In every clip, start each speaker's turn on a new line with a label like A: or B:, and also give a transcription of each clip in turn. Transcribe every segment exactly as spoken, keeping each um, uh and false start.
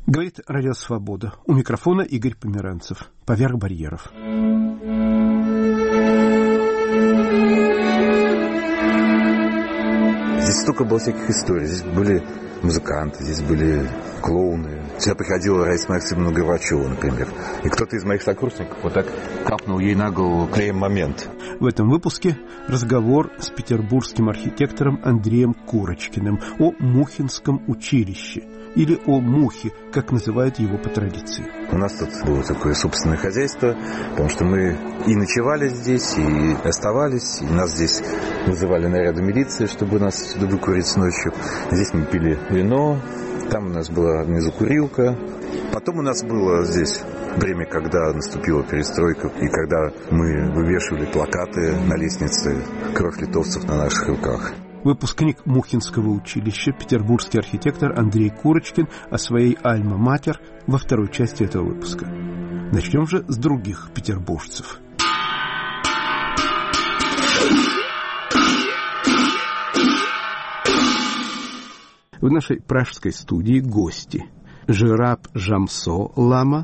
A: Говорит Радио Свобода. У микрофона Игорь Померанцев. Поверх барьеров.
B: Здесь столько было всяких историй. Здесь были музыканты, здесь были клоуны. Сюда приходила Раиса Максимовна Горбачева, например. И кто-то из моих сокурсников вот так капнул ей на голову клеем «Момент».
A: В этом выпуске разговор с петербургским архитектором Андреем Курочкиным о Мухинском училище. Или о Мухе, как называют его по традиции.
B: У нас тут было такое собственное хозяйство, потому что мы и ночевали здесь, и оставались, и нас здесь вызывали наряды милиции, чтобы нас сюда выкурить ночью. Здесь мы пили вино, там у нас была внизу курилка. Потом у нас было здесь время, когда наступила перестройка, и когда мы вывешивали плакаты на лестнице «Кровь литовцев на наших руках».
A: Выпускник Мухинского училища, петербургский архитектор Андрей Курочкин о своей альма-матер во второй части этого выпуска. Начнем же с других петербуржцев. В нашей пражской студии гости: Жираб Жамсо Лама,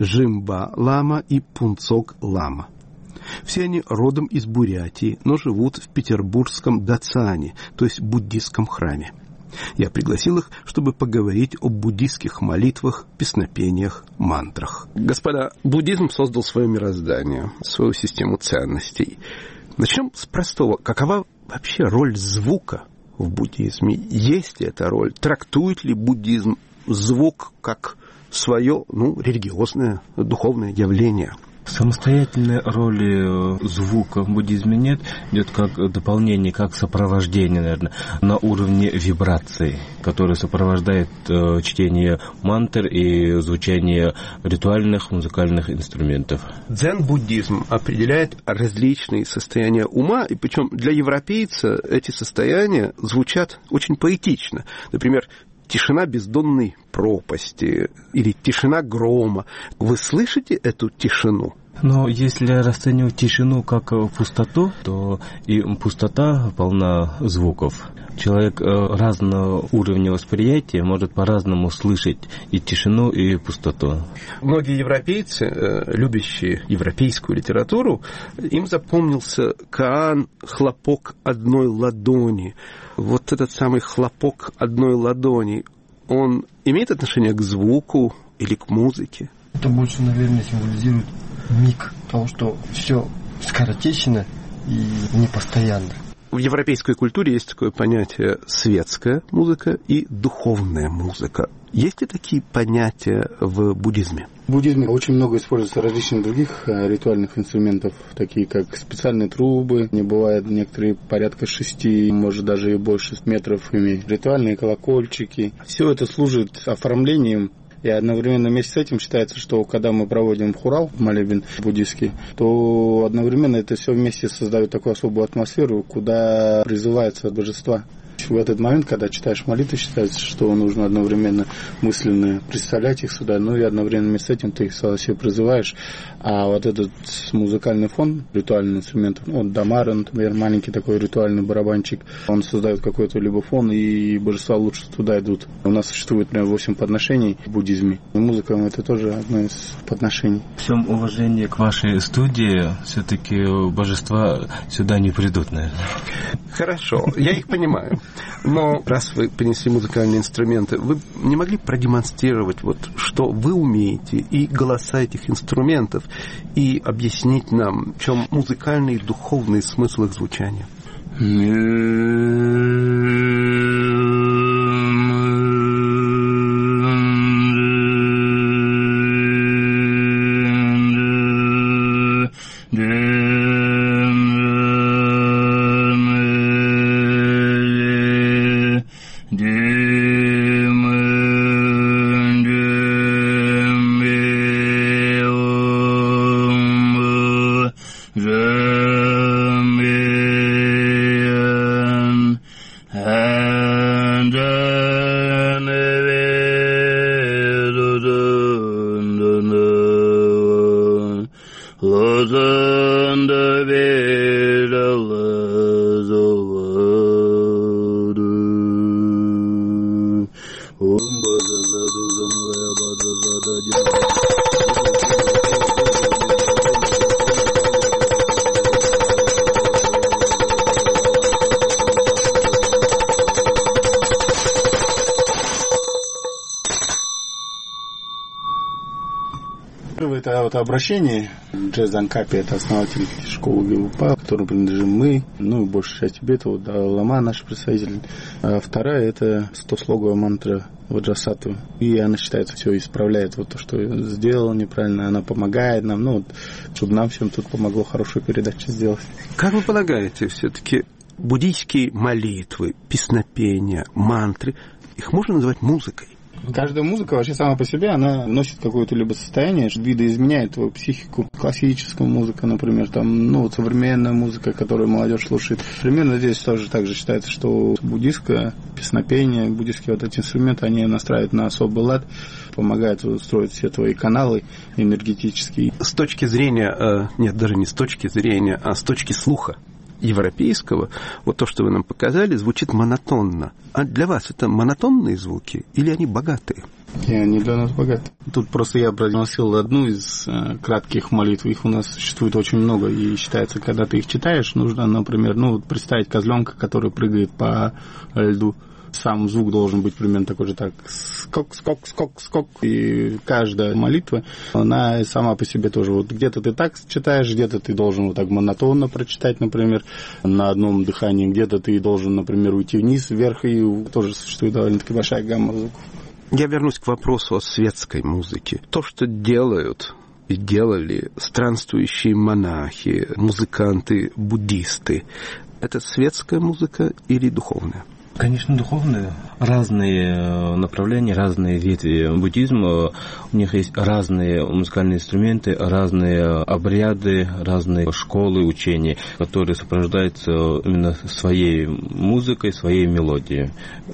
A: Жимба Лама и Пунцок Лама. Все они родом из Бурятии, но живут в петербургском Дацане, то есть буддистском храме. Я пригласил их, чтобы поговорить о буддистских молитвах, песнопениях, мантрах. Господа, буддизм создал свое мироздание, свою систему ценностей. Начнем с простого. Какова вообще роль звука в буддизме? Есть ли эта роль? Трактует ли буддизм звук как свое, ну, религиозное, духовное явление?
C: Самостоятельной роли звука в буддизме нет, идет как дополнение, как сопровождение, наверное, на уровне вибраций, которое сопровождает э, чтение мантр и звучание ритуальных музыкальных инструментов.
A: Дзен-буддизм определяет различные состояния ума, и причем для европейца эти состояния звучат очень поэтично. Например, тишина бездонной пропасти или тишина грома. Вы слышите эту тишину?
C: Но если расценивать тишину как пустоту, то и пустота полна звуков. Человек разного уровня восприятия может по-разному слышать и тишину, и пустоту.
A: Многие европейцы, любящие европейскую литературу, им запомнился Каан «Хлопок одной ладони». Вот этот самый хлопок одной ладони, он имеет отношение к звуку или к музыке?
D: Это больше, наверное, символизирует миг того, что все скоротечно и непостоянно.
A: В европейской культуре есть такое понятие светская музыка и духовная музыка. Есть ли такие понятия в буддизме?
E: В буддизме очень много используется различных других ритуальных инструментов, такие как специальные трубы, не бывает некоторые порядка шести, может даже и больше метров ими, ритуальные колокольчики. Все это служит оформлением. И одновременно вместе с этим считается, что когда мы проводим хурал, молебен буддийский, то одновременно это все вместе создает такую особую атмосферу, куда призываются божества. В этот момент, когда читаешь молитву, считается, что нужно одновременно мысленно представлять их сюда, ну и одновременно с этим ты их себе призываешь. А вот этот музыкальный фон, ритуальный инструмент, вот дамара, например, маленький такой ритуальный барабанчик, он создает какой-то либо фон, и божества лучше туда идут. У нас существует, например, восемь подношений в буддизме. И музыка — это тоже одно из подношений.
C: В всем уважении к вашей студии, все-таки божества сюда не придут, наверное.
A: Хорошо, я их понимаю. Но раз вы принесли музыкальные инструменты, вы не могли продемонстрировать, вот, что вы умеете, и голоса этих инструментов, и объяснить нам, в чем музыкальный и духовный смысл их звучания?
E: Это вот обращение. Джез Анкапи — это основатель школы Гилупа, которому принадлежим мы. Ну, большая часть тебе, это вот Лама, наш представитель. А вторая — это стослоговая мантра Ваджасату. И она считает, все исправляет вот то, что сделала неправильно. Она помогает нам, ну, вот, чтобы нам всем тут помогло хорошую передачу сделать.
A: Как вы полагаете, все-таки буддийские молитвы, песнопения, мантры, их можно назвать музыкой?
E: Каждая музыка вообще сама по себе, она носит какое-то либо состояние, видоизменяет твою психику. Классическая музыка, например, там, ну, вот современная музыка, которую молодежь слушает. Примерно здесь тоже так же считается, что буддийское песнопение, буддийские вот эти инструменты, они настраивают на особый лад, помогают строить все твои каналы энергетические.
A: С точки зрения, нет, даже не с точки зрения, а с точки слуха европейского, вот то, что вы нам показали, звучит монотонно. А для вас это монотонные звуки или они богатые?
E: И они для нас богаты. Тут просто я произносил одну из э, кратких молитв. Их у нас существует очень много. И считается, когда ты их читаешь, нужно, например, ну, вот представить козленка, который прыгает по льду. Сам звук должен быть примерно такой же, так, скок, скок, скок, скок. И каждая молитва, она сама по себе тоже, вот где-то ты так читаешь, где-то ты должен вот так монотонно прочитать, например, на одном дыхании, где-то ты должен, например, уйти вниз, вверх, и тоже существует довольно-таки большая гамма звуков.
A: Я вернусь к вопросу о светской музыке. То, что делают и делали странствующие монахи, музыканты, буддисты, это светская музыка или духовная?
C: Конечно, духовные. Разные направления, разные ветви буддизма. У них есть разные музыкальные инструменты, разные обряды, разные школы, учения, которые сопровождаются именно своей музыкой, своей мелодией.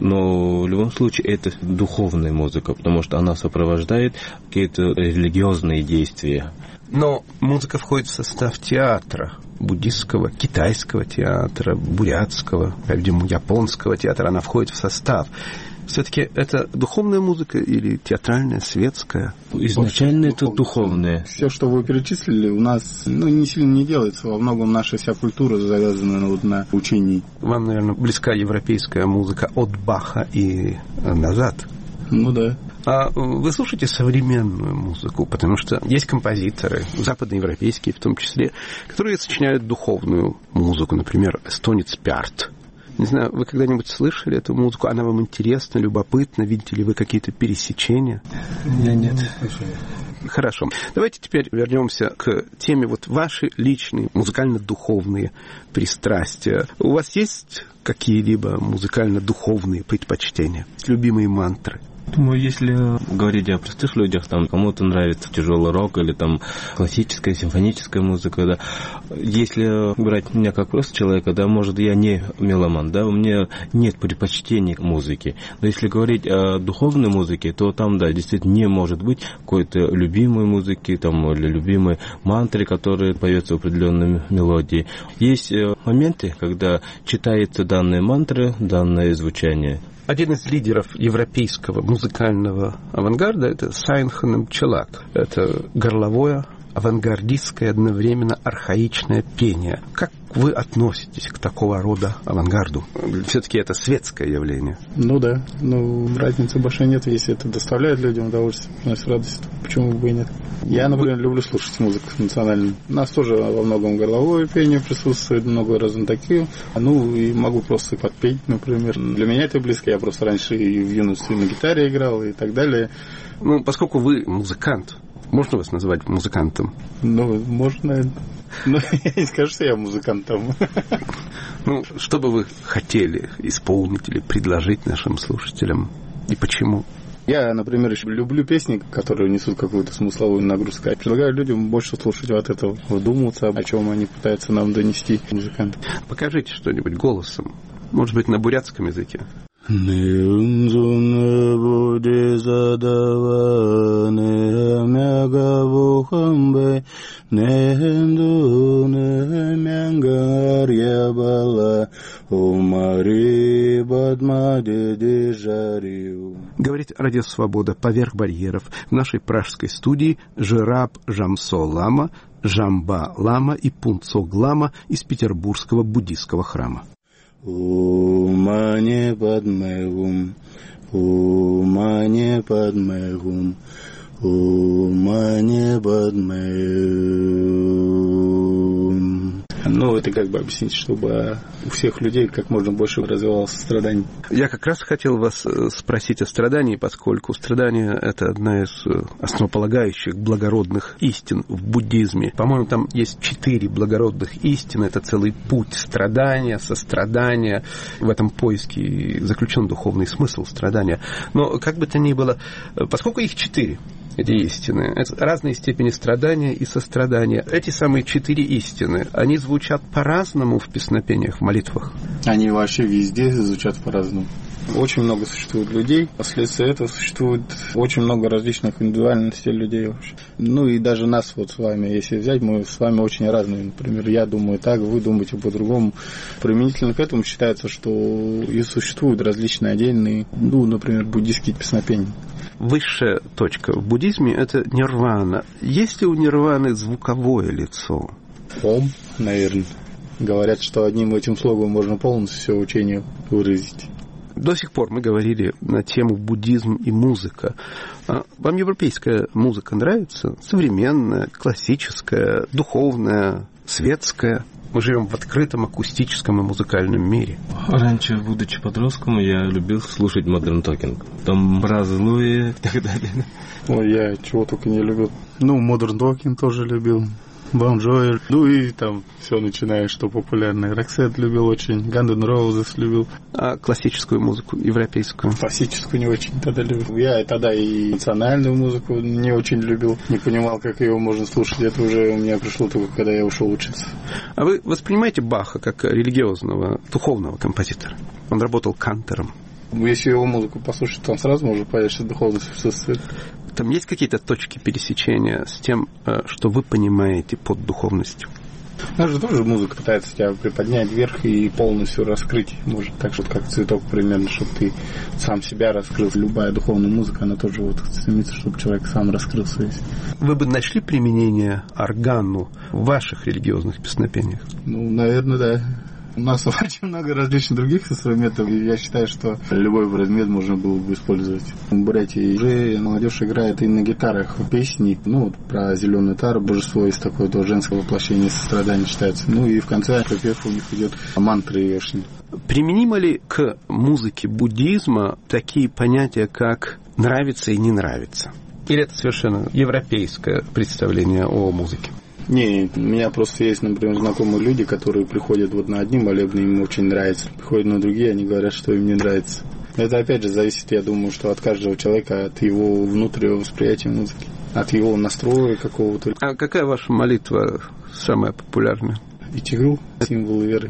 C: Но в любом случае это духовная музыка, потому что она сопровождает какие-то религиозные действия.
A: Но музыка входит в состав театра буддистского, китайского театра, бурятского, по-видимому, японского театра. Она входит в состав. Все-таки это духовная музыка или театральная, светская?
C: Изначально это духовная.
E: Все, что вы перечислили, у нас ну, не сильно не делается. Во многом наша вся культура завязана вот на учении.
A: Вам, наверное, близка европейская музыка от Баха и назад.
E: Ну да.
A: А вы слушаете современную музыку, потому что есть композиторы, западноевропейские в том числе, которые сочиняют духовную музыку, например, эстонец Пярт. Не знаю, вы когда-нибудь слышали эту музыку? Она вам интересна, любопытна? Видите ли вы какие-то пересечения?
C: Я нет.
A: Хорошо. Давайте теперь вернемся к теме вот ваши личные музыкально-духовные пристрастия. У вас есть какие-либо музыкально-духовные предпочтения, любимые мантры?
C: Думаю, если говорить о простых людях, там кому-то нравится тяжелый рок или там классическая, симфоническая музыка, да. Если брать меня как просто человека, да, может, я не меломан, да, у меня нет предпочтений к музыке. Но если говорить о духовной музыке, то там, да, действительно не может быть какой-то любимой музыки, там, или любимой мантры, которая поется в определенной мелодии. Есть моменты, когда читается данные мантры, данное звучание.
A: Один из лидеров европейского музыкального авангарда – это Сайнхан Челак. Это горловое, авангардистское, одновременно архаичное пение. Как вы относитесь к такого рода авангарду? Все-таки это светское явление.
E: Ну да, ну разницы большой нет, если это доставляет людям удовольствие, приносит радость, почему бы и нет. Я, например, люблю слушать музыку национальную. У нас тоже во многом горловое пение присутствует, много разных таких. Ну и могу просто подпеть, например. Для меня это близко, я просто раньше и в юности на гитаре играл и так далее.
A: Ну, поскольку вы музыкант, можно вас назвать музыкантом?
E: Ну, можно. Но я не скажу, что я музыкантом.
A: Ну, что бы вы хотели исполнить или предложить нашим слушателям? И почему?
E: Я, например, еще люблю песни, которые несут какую-то смысловую нагрузку. Я предлагаю людям больше слушать вот этого, вдумываться, о чем они пытаются нам донести, музыканты.
A: Покажите что-нибудь голосом. Может быть, на бурятском языке.
E: Нынзуны буди задава, нэмяга вухамбэ, нэнду нэмянгар ябала, умари бадмади дежарию.
A: Говорит Радио Свобода поверх барьеров. В нашей пражской студии Жираб Жамсо лама, Жамба лама и Пунцог лама из Петербургского буддийского храма.
E: Умане падмэгум, умане падмэгум, умане падмэгум. Ну, это как бы объяснить, чтобы у всех людей как можно больше развивалось страдание.
A: Я как раз хотел вас спросить о страдании, поскольку страдание – это одна из основополагающих благородных истин в буддизме. По-моему, там есть четыре благородных истины. Это целый путь страдания, сострадания. В этом поиске заключен духовный смысл страдания. Но, как бы то ни было, поскольку их четыре, эти истины, это разные степени страдания и сострадания. Эти самые четыре истины, они звучат по-разному в песнопениях, в молитвах.
E: Они вообще везде звучат по-разному. Очень много существует людей, вследствие этого существует очень много различных индивидуальностей людей вообще. Ну и даже нас вот с вами, если взять, мы с вами очень разные. Например, я думаю так, вы думаете по-другому. Применительно к этому считается, что и существуют различные отдельные, ну, например, буддийские песнопения.
A: Высшая точка в буддизме – это нирвана. Есть ли у нирваны звуковое лицо?
E: Ом, наверное. Говорят, что одним этим слогом можно полностью все учение выразить.
A: До сих пор мы говорили на тему буддизм и музыка. Вам европейская музыка нравится? Современная, классическая, духовная, светская? Мы живем в открытом акустическом и музыкальном мире.
C: Раньше, будучи подростком, я любил слушать Modern Talking. Там Бразз Луи и так далее.
E: Ой, я чего только не любил. Ну, Modern Talking тоже любил. Bon Jovi. Ну и там все начиная, что популярное. Roxette любил очень, Guns N' Roses любил.
A: А классическую музыку, европейскую?
E: Классическую не очень тогда любил. Я тогда и национальную музыку не очень любил. Не понимал, как ее можно слушать. Это уже у меня пришло только, когда я ушел учиться.
A: А вы воспринимаете Баха как религиозного, духовного композитора? Он работал кантором.
E: Если его музыку послушать, там сразу можно понять, что духовность присутствует.
A: Там есть какие-то точки пересечения с тем, что вы понимаете под духовностью?
E: Она же тоже музыка пытается тебя приподнять вверх и полностью раскрыть. Может, так же, как цветок примерно, чтобы ты сам себя раскрыл. Любая духовная музыка, она тоже вот стремится, чтобы человек сам раскрылся весь.
A: Вы бы нашли применение органу в ваших религиозных песнопениях?
E: Ну, наверное, да. У нас очень много различных других инструментов, и я считаю, что любой предмет можно было бы использовать. В Бурятии уже молодежь играет и на гитарах песни, ну, вот про зеленую тару, божество есть такое, то женское воплощение сострадания считается. Ну, и в конце припев у них идет мантры вешни.
A: Применимо ли к музыке буддизма такие понятия, как «нравится» и «не нравится»? Или это совершенно европейское представление о музыке?
E: Не, у меня просто есть, например, знакомые люди, которые приходят вот на одни молебны, им очень нравится. Приходят на другие, они говорят, что им не нравится. Это, опять же, зависит, я думаю, что от каждого человека, от его внутреннего восприятия музыки, от его настроя какого-то.
A: А какая ваша молитва самая популярная?
E: Ичигру, символ веры.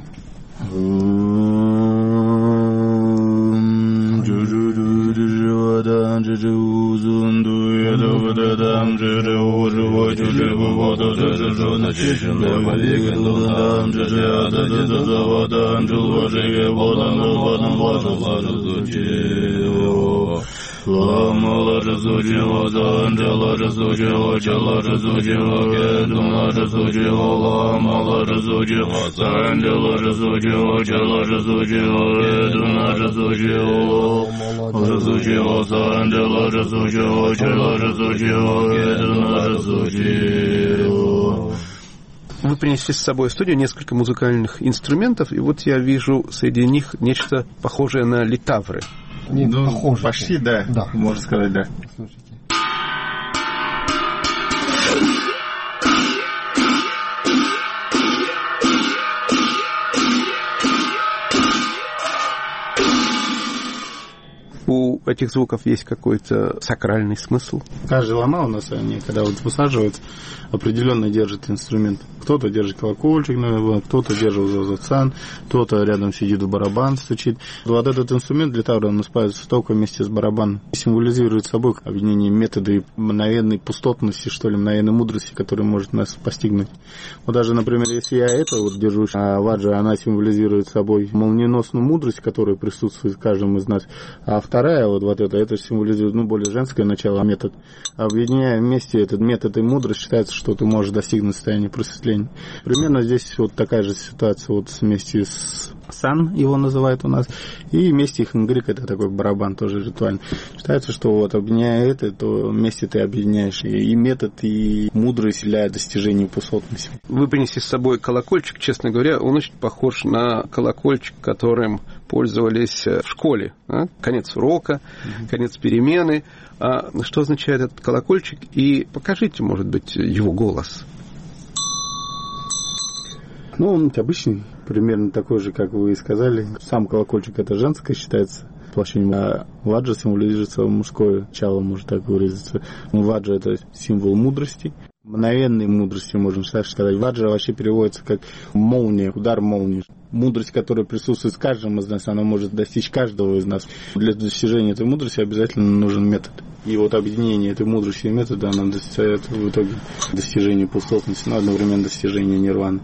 F: Lama Razuji Odan, Jala Razuji O, Jala Razuji O, Geduma Razuji O, Lama Razuji Odan, Jala Razuji O, Jala Razuji O, Geduma Razuji O, Razuji Odan, Jala Razuji O, Jala Razuji O, Geduma Razuji O.
A: Вы принесли с собой в студию несколько музыкальных инструментов, и вот я вижу среди них нечто похожее на литавры.
E: Нет, ну, похоже. Почти, да. да. Можно сказать, да. Слушайте.
A: У этих звуков есть какой-то сакральный смысл?
E: Каждый лама у нас, они, когда вот высаживаются, определенно держит инструмент. Кто-то держит колокольчик, кто-то держит зазацан, кто-то рядом сидит в барабан, стучит. Вот этот инструмент для тавра, он используется только вместе с барабаном. Символизирует собой объединение метода мгновенной пустотности, что ли, мгновенной мудрости, которая может нас постигнуть. Вот даже, например, если я это вот держу, а ваджа, она символизирует собой молниеносную мудрость, которая присутствует в каждом из нас. А вторая, вот, вот это, это символизирует, ну, более женское начало, метод. Объединяя вместе этот метод и мудрость, считается, что ты можешь достигнуть состояния просветления. Примерно здесь вот такая же ситуация вот вместе с сан, его называют у нас, и вместе хингрик, это такой барабан тоже ритуальный. Считается, что вот объединяя это, то вместе ты объединяешь и метод, и мудрость для достижения пусотности.
A: Вы принесли с собой колокольчик, честно говоря, он очень похож на колокольчик, которым пользовались в школе. А? Конец урока, mm-hmm. конец перемены. А что означает этот колокольчик? И покажите, может быть, его голос.
E: Ну, он обычный, примерно такой же, как вы и сказали. Сам колокольчик это женское считается воплощением, а ваджа символизируется мужское начало, может так выразиться. Ваджа это символ мудрости, мгновенной мудрости, можем сказать. Ваджа вообще переводится как молния, удар молнии. Мудрость, которая присутствует в каждом из нас, она может достичь каждого из нас. Для достижения этой мудрости обязательно нужен метод. И вот объединение этой мудрости и метода, она достигает в итоге достижения пустотности, но одновременно достижения нирваны.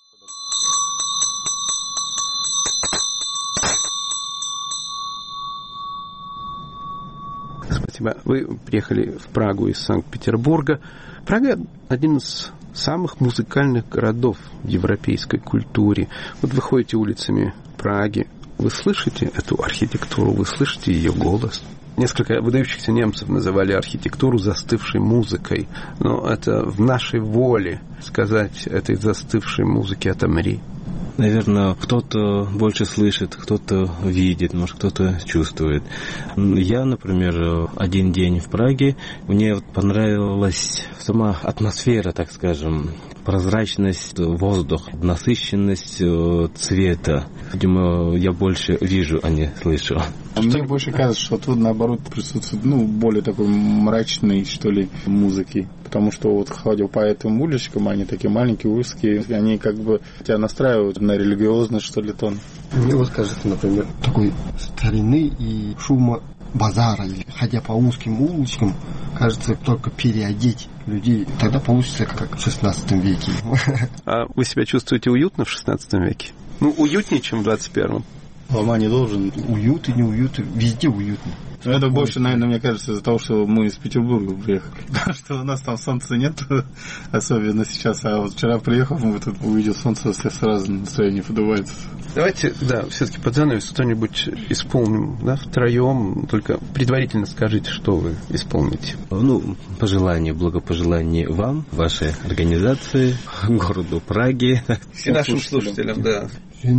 A: Спасибо. Вы приехали в Прагу из Санкт-Петербурга. Прага – один из самых музыкальных городов в европейской культуре. Вот вы ходите улицами Праги, вы слышите эту архитектуру, вы слышите ее голос. Несколько выдающихся немцев называли архитектуру застывшей музыкой. Но это в нашей воле сказать этой застывшей музыке «отомри».
C: Наверное, кто-то больше слышит, кто-то видит, может, кто-то чувствует. Я, например, один день в Праге, мне понравилась сама атмосфера, так скажем, прозрачность воздуха, насыщенность цвета. Видимо, я больше вижу, а не слышу.
E: А мне больше кажется, что тут, наоборот, присутствует, ну, более такой мрачной, что ли, музыки. Потому что вот ходил по этим уличкам, они такие маленькие, узкие, они как бы тебя настраивают на религиозный, что ли, тон.
D: Мне вот кажется, например, такой старины и шума базара, ходя по узким улочкам, кажется, только переодеть людей. Тогда получится, как в шестнадцатом веке.
A: А вы себя чувствуете уютно в шестнадцатом веке? Ну, уютнее, чем в двадцать первом.
E: Лома не должен.
D: Уют и не уют, везде уютно.
E: Но это больше, наверное, мне кажется, из-за того, что мы из Петербурга приехали. Потому что у нас там солнца нет, особенно сейчас. А вот вчера приехал, мы тут увидел солнце, сразу настроение подувается.
A: Давайте, да, все-таки под занавес что-нибудь исполним, да, втроем. Только предварительно скажите, что вы исполните.
C: Ну, пожелания, благопожелания вам, вашей организации, городу Праге.
A: И нашим слушателям, да.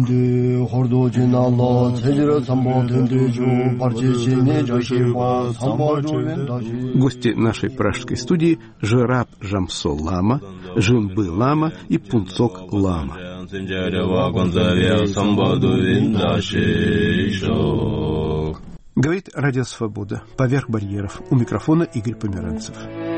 A: Гости нашей пражской студии – Жераб Жамсо Лама, Жимбы Лама и Пунцок Лама. Говорит Радио Свобода. Поверх барьеров. У микрофона Игорь Померанцев.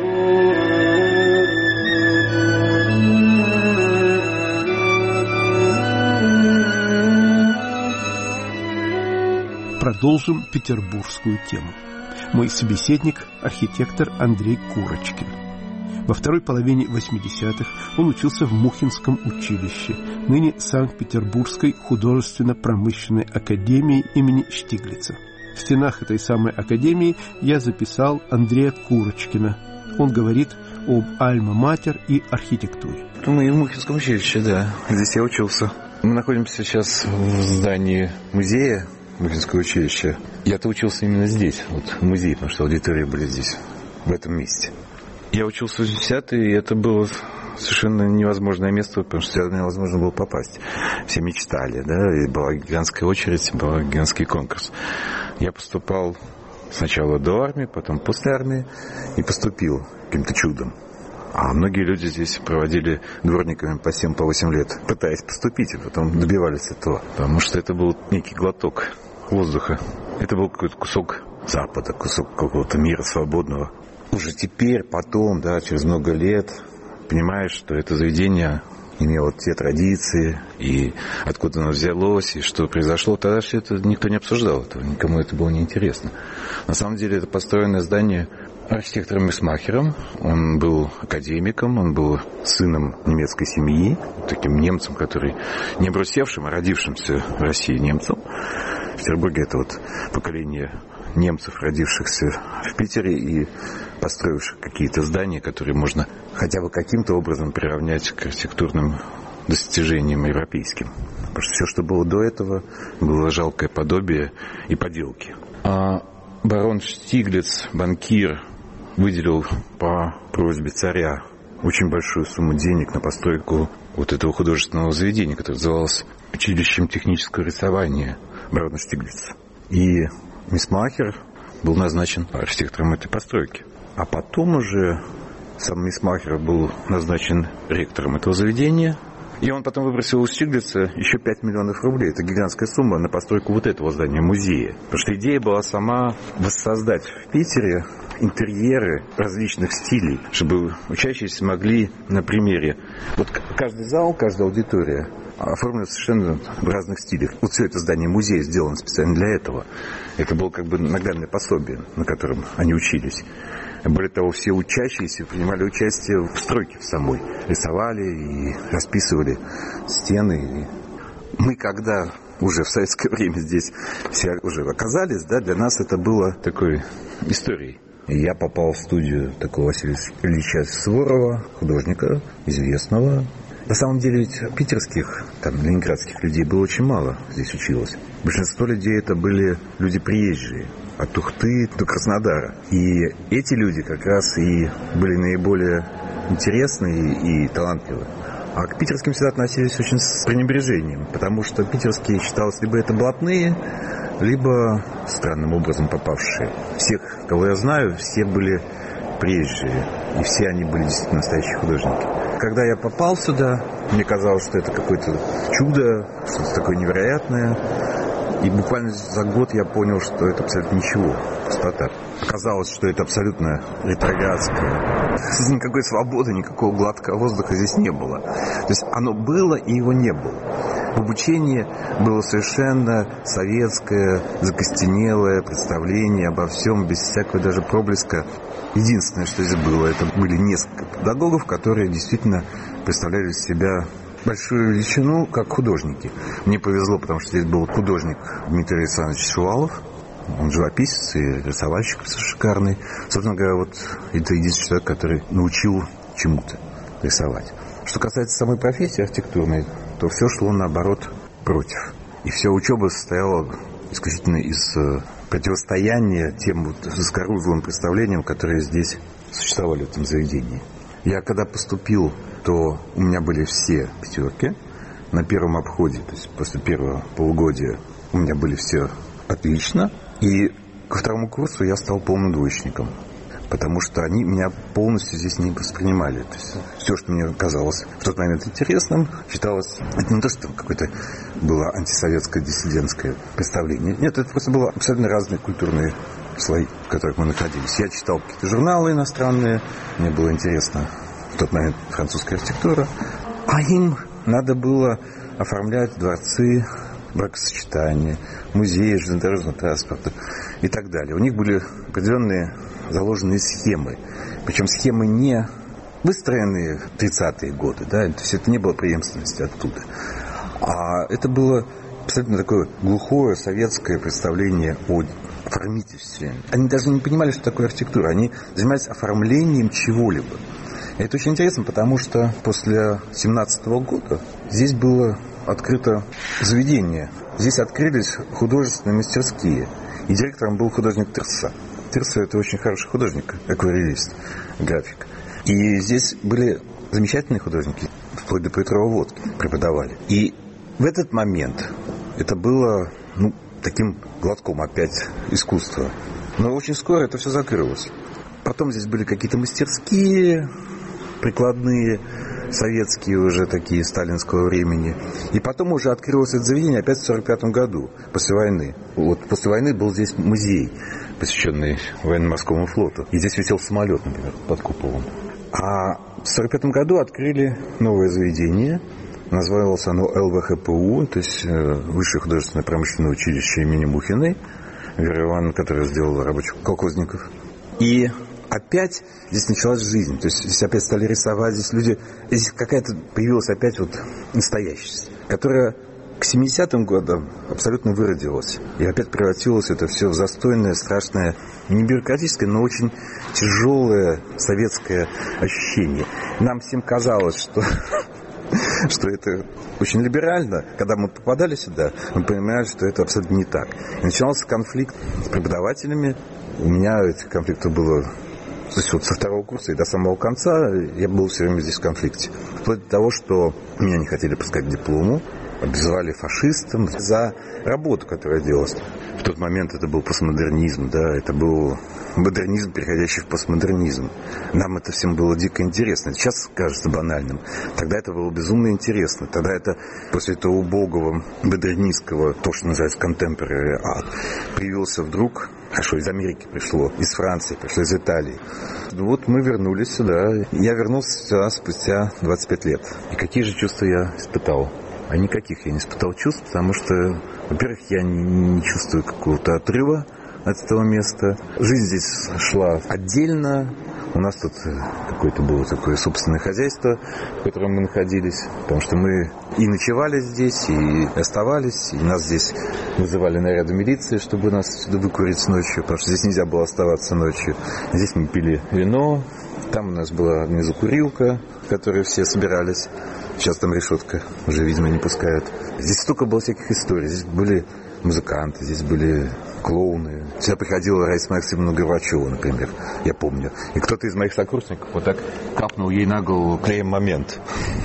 A: Продолжим петербургскую тему. Мой собеседник – архитектор Андрей Курочкин. Во второй половине восьмидесятых он учился в Мухинском училище, ныне Санкт-Петербургской художественно-промышленной академии имени Штиглица. В стенах этой самой академии я записал Андрея Курочкина. Он говорит об альма-матер и архитектуре.
B: Мы в Мухинском училище, да. Здесь я учился. Мы находимся сейчас в здании музея Мухинское училище. Я-то учился именно здесь, вот в музее, потому что аудитории были здесь, в этом месте. Я учился в восьмидесятые, и это было совершенно невозможное место, потому что сюда невозможно было попасть. Все мечтали, да, и была гигантская очередь, был гигантский конкурс. Я поступал сначала до армии, потом после армии, и поступил каким-то чудом. А многие люди здесь проводили дворниками по семь, по восемь лет, пытаясь поступить, и потом добивались этого. Потому что это был некий глоток воздуха. Это был какой-то кусок Запада, кусок какого-то мира свободного. Уже теперь, потом, да, через много лет, понимаешь, что это заведение имело те традиции, и откуда оно взялось, и что произошло. Тогда все это никто не обсуждал, этого, никому это было неинтересно. На самом деле это построенное здание архитектором Месмахером. Он был академиком, он был сыном немецкой семьи, таким немцем, который не обрусевшим, а родившимся в России немцем. В Петербурге это вот поколение немцев, родившихся в Питере и построивших какие-то здания, которые можно хотя бы каким-то образом приравнять к архитектурным достижениям европейским. Потому что все, что было до этого, было жалкое подобие и поделки. А барон Штиглиц, банкир, выделил по просьбе царя очень большую сумму денег на постройку вот этого художественного заведения, которое называлось училищем технического рисования барона Штиглица. И Мисмахер был назначен архитектором этой постройки. А потом уже сам Мисмахер был назначен ректором этого заведения. И он потом выбросил у Штиглица еще пять миллионов рублей. Это гигантская сумма на постройку вот этого здания, музея. Потому что идея была сама воссоздать в Питере интерьеры различных стилей, чтобы учащиеся могли на примере. Вот каждый зал, каждая аудитория оформлена совершенно в разных стилях. Вот все это здание музея сделано специально для этого. Это было как бы наглядное пособие, на котором они учились. Более того, все учащиеся принимали участие в стройке в самой. Рисовали и расписывали стены. И мы, когда уже в советское время здесь все уже оказались, да, для нас это было такой историей. И я попал в студию такого Василия Ильича Суворова, художника, известного. На самом деле ведь питерских, там, ленинградских людей было очень мало здесь училось. Большинство людей это были люди приезжие. От Ухты до Краснодара. И эти люди как раз и были наиболее интересные и талантливые. А к питерским всегда относились очень с пренебрежением, потому что питерские считалось либо это блатные, либо странным образом попавшие. Всех, кого я знаю, все были приезжие. И все они были действительно настоящие художники. Когда я попал сюда, мне казалось, что это какое-то чудо, что-то такое невероятное. И буквально за год я понял, что это абсолютно ничего, пустота. Оказалось, что это абсолютно ретроградское. Никакой свободы, никакого гладкого воздуха здесь не было. То есть оно было, и его не было. Обучение было совершенно советское, закостенелое представление обо всем, без всякого даже проблеска. Единственное, что здесь было, это были несколько педагогов, которые действительно представляли из себя большую величину, как художники. Мне повезло, потому что здесь был художник Дмитрий Александрович Шувалов. Он живописец и рисовальщик шикарный. Собственно говоря, вот это единственный человек, который научил чему-то рисовать. Что касается самой профессии архитектурной, то все шло, наоборот, против. И вся учеба состояла исключительно из противостояния тем вот заскорузлым представлениям, которые здесь существовали в этом заведении. Я когда поступил, то у меня были все пятерки на первом обходе, то есть после первого полугодия у меня были все отлично. И ко второму курсу я стал полным двоечником, потому что они меня полностью здесь не воспринимали. То есть все, что мне казалось в тот момент интересным, считалось... Это не то, что какое-то было антисоветское диссидентское представление. Нет, это просто было абсолютно разные культурные слои, в которых мы находились. Я читал какие-то журналы иностранные, мне было интересно в тот момент французская архитектура, а им надо было оформлять дворцы, бракосочетания, музеи железнодорожного транспорта и так далее. У них были определенные заложенные схемы, причем схемы не выстроенные в тридцатые годы, да, то есть это не было преемственности оттуда, а это было абсолютно такое глухое советское представление о оформительстве. Они даже не понимали, что такое архитектура, они занимались оформлением чего-либо. И это очень интересно, потому что после семнадцатого года здесь было открыто заведение. Здесь открылись художественные мастерские. И директором был художник Тырса. Тырса – это очень хороший художник, акварелист, график. И здесь были замечательные художники, вплоть до Петрова-Водки преподавали. И в этот момент это было, ну, таким глотком опять искусства. Но очень скоро это все закрылось. Потом здесь были какие-то мастерские, прикладные, советские уже такие, сталинского времени. И потом уже открылось это заведение опять в сорок пятом году, после войны. Вот после войны был здесь музей, посвященный военно-морскому флоту. И здесь висел самолет, например, под куполом. А в сорок пятом году открыли новое заведение. Называлось оно эл вэ ха пэ у, то есть Высшее художественное промышленное училище имени Мухиной, Веры Ивановны, которая сделала рабочих колхозников. И опять здесь началась жизнь. То есть здесь опять стали рисовать, здесь люди... Здесь какая-то появилась опять вот настоящесть, которая К семидесятым годам абсолютно выродилось. И опять превратилось это все в застойное, страшное, не бюрократическое, но очень тяжелое советское ощущение. Нам всем казалось, что, что это очень либерально. Когда мы попадали сюда, мы понимали, что это абсолютно не так. И начинался конфликт с преподавателями. У меня этих конфликтов было... То есть вот со второго курса и до самого конца я был все время здесь в конфликте. Вплоть до того, что меня не хотели пускать к диплому, обзывали фашистом за работу, которая делалась. В тот момент это был постмодернизм, да, это был модернизм, переходящий в постмодернизм. Нам это всем было дико интересно. Сейчас кажется банальным. Тогда это было безумно интересно. Тогда это после этого убогого модернистского, то, что называется contemporary art, появился вдруг, хорошо, из Америки пришло, из Франции пришло, из Италии. Вот мы вернулись сюда. Я вернулся сюда спустя двадцать пять лет. И какие же чувства я испытал? А никаких я не испытал чувств, потому что, во-первых, я не, не чувствую какого-то отрыва от этого места. Жизнь здесь шла отдельно. У нас тут какое-то было такое собственное хозяйство, в котором мы находились. Потому что мы и ночевали здесь, и оставались. И нас здесь вызывали наряды милиции, чтобы нас сюда выкурить ночью. Потому что здесь нельзя было оставаться ночью. Здесь мы пили вино. Там у нас была внизу курилка, в которой все собирались. Сейчас там решетка, уже, видимо, не пускают. Здесь столько было всяких историй. Здесь были музыканты, здесь были клоуны. Сюда приходила Раиса Максимовна Горбачева, например, я помню. И кто-то из моих сокурсников вот так капнул ей на голову клеем «Момент».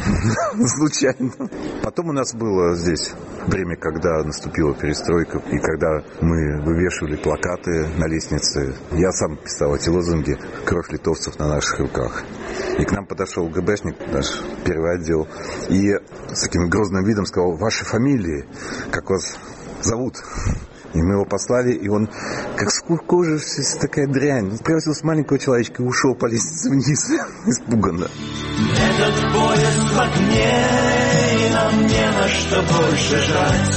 B: Случайно. Потом у нас было здесь время, когда наступила перестройка, и когда мы вывешивали плакаты на лестнице. Я сам писал эти лозунги «Кровь литовцев на наших руках». И к нам подошел ГБшник, наш первый отдел, и с таким грозным видом сказал: «Ваши фамилии, как вас зовут?» И мы его послали, и он, как скукожившись, такая дрянь, он превратился в маленького человечка и ушел по лестнице вниз, испуганно.
G: Этот поезд в огне, и нам не на что больше жать.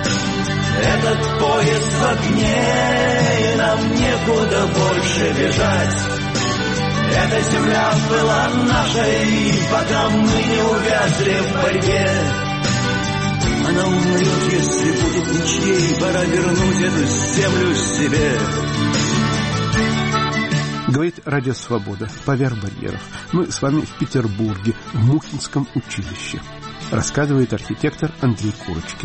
G: Этот поезд в огне, и нам некуда больше бежать. Эта земля была нашей, пока мы не увязли в борьбе. Она умрет, если будет ничьей, пора вернуть эту землю себе.
A: Говорит Радио Свобода, поверх барьеров. Мы с вами в Петербурге, в Мухинском училище. Рассказывает архитектор Андрей Курочкин.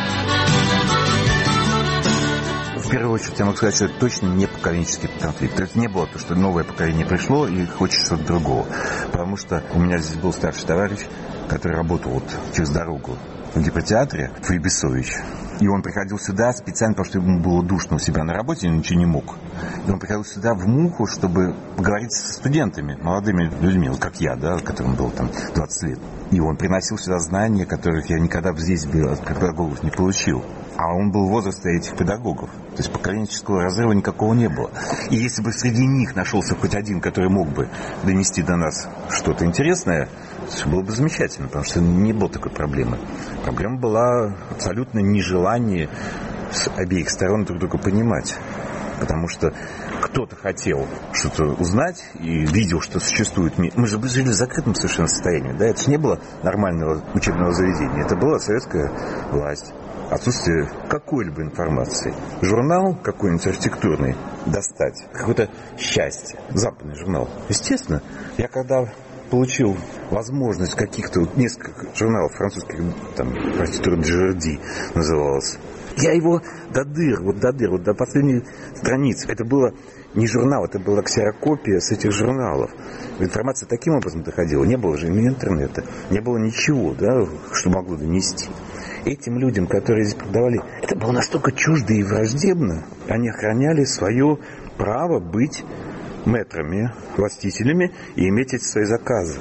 B: В первую очередь я могу сказать, что это точно не поколенческий конфликт. То есть не было то, что новое поколение пришло и хочет что-то другого. Потому что у меня здесь был старший товарищ, который работал вот через дорогу в гипротеатре, Фейбисович. И он приходил сюда специально, потому что ему было душно у себя на работе, он ничего не мог. И он приходил сюда в Муху, чтобы поговорить со студентами, молодыми людьми, вот как я, да, которым было там двадцать лет. И он приносил сюда знания, которых я никогда здесь бы от педагогов не получил. А он был в возрасте этих педагогов. То есть поколенческого разрыва никакого не было. И если бы среди них нашелся хоть один, который мог бы донести до нас что-то интересное, все было бы замечательно, потому что не было такой проблемы. Проблема была абсолютно нежелание с обеих сторон друг друга понимать. Потому что кто-то хотел что-то узнать и видел, что существует мир. Мы же жили в закрытом совершенно состоянии. Да? Это же не было нормального учебного заведения. Это была советская власть. Отсутствие какой-либо информации. Журнал какой-нибудь архитектурный достать. Какое-то счастье. Западный журнал. Естественно, я когда получил возможность каких-то вот несколько журналов французских, там, архитектура Джерди называлась, я его до дыр, вот до дыр, вот до последней страницы. Это было не журнал, это была ксерокопия с этих журналов. Информация таким образом доходила. Не было же ни интернета, не было ничего, да, что могло донести. Этим людям, которые здесь продавали, это было настолько чуждо и враждебно. Они охраняли свое право быть мэтрами, властителями и иметь эти свои заказы.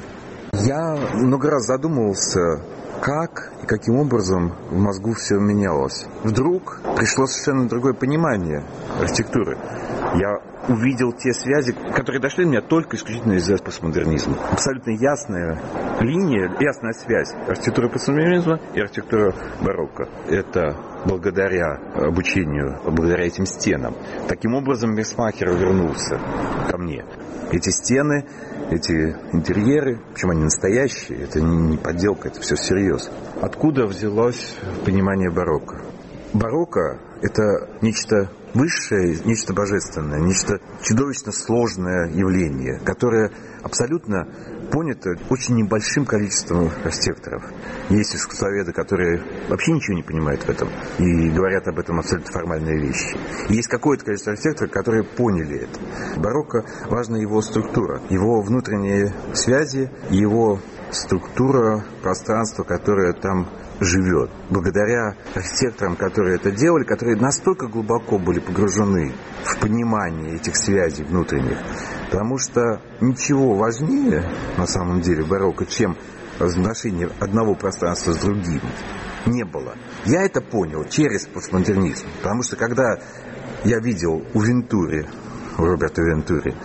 B: Я много раз задумывался, как и каким образом в мозгу все менялось. Вдруг пришло совершенно другое понимание архитектуры. Я увидел те связи, которые дошли до меня только исключительно из-за постмодернизма. Абсолютно ясная линия, ясная связь архитектуры постмодернизма и архитектуры барокко. Это благодаря обучению, благодаря этим стенам. Таким образом, Месмахер вернулся ко мне. Эти стены эти интерьеры, причем они настоящие, это не подделка, это все всерьез. Откуда взялось понимание барокко? Барокко – это нечто высшее, нечто божественное, нечто чудовищно сложное явление, которое абсолютно понято очень небольшим количеством архитекторов. Есть искусствоведы, которые вообще ничего не понимают в этом и говорят об этом абсолютно формальные вещи. И есть какое-то количество архитекторов, которые поняли это. Барокко важна его структура, его внутренние связи, его структура пространства, которое там живет. Благодаря архитекторам, которые это делали, которые настолько глубоко были погружены в понимание этих связей внутренних, потому что ничего важнее на самом деле барокко, чем отношение одного пространства с другим, не было. Я это понял через постмодернизм, потому что когда я видел у Вентури, у Роберто Вентури,